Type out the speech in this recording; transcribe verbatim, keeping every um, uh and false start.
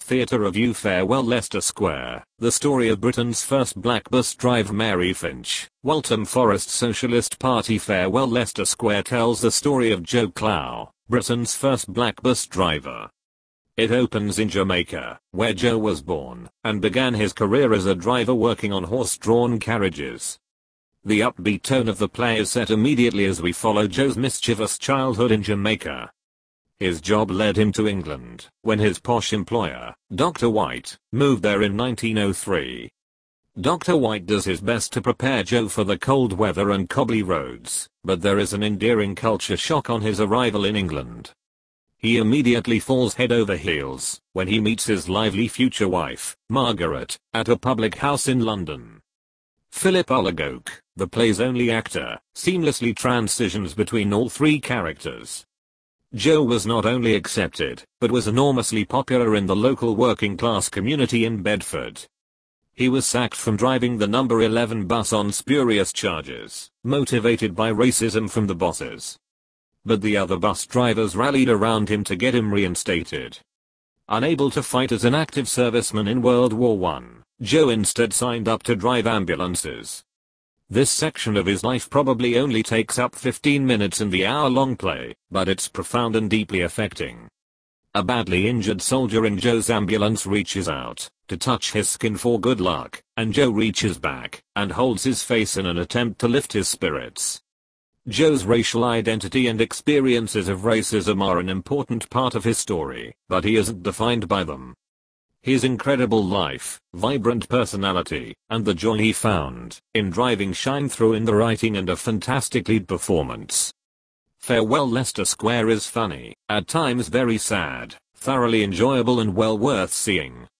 Theatre Review. Farewell Leicester Square, the story of Britain's first black bus driver Mary Finch. Waltham Forest Socialist Party. Farewell Leicester Square tells the story of Joe Clow, Britain's first black bus driver. It opens in Jamaica, where Joe was born, and began his career as a driver working on horse-drawn carriages. The upbeat tone of the play is set immediately as we follow Joe's mischievous childhood in Jamaica. His job led him to England, when his posh employer, Doctor White, moved there in nineteen oh three. Doctor White does his best to prepare Joe for the cold weather and cobbly roads, but there is an endearing culture shock on his arrival in England. He immediately falls head over heels when he meets his lively future wife, Margaret, at a public house in London. Philip Ullagoke, the play's only actor, seamlessly transitions between all three characters. Joe was not only accepted, but was enormously popular in the local working class community in Bedford. He was sacked from driving the number eleven bus on spurious charges, motivated by racism from the bosses. But the other bus drivers rallied around him to get him reinstated. Unable to fight as an active serviceman in World War One, Joe instead signed up to drive ambulances. This section of his life probably only takes up fifteen minutes in the hour-long play, but it's profound and deeply affecting. A badly injured soldier in Joe's ambulance reaches out to touch his skin for good luck, and Joe reaches back and holds his face in an attempt to lift his spirits. Joe's racial identity and experiences of racism are an important part of his story, but he isn't defined by them. His incredible life, vibrant personality, and the joy he found in driving shine through in the writing and a fantastic lead performance. Farewell Leicester Square is funny, at times very sad, thoroughly enjoyable and well worth seeing.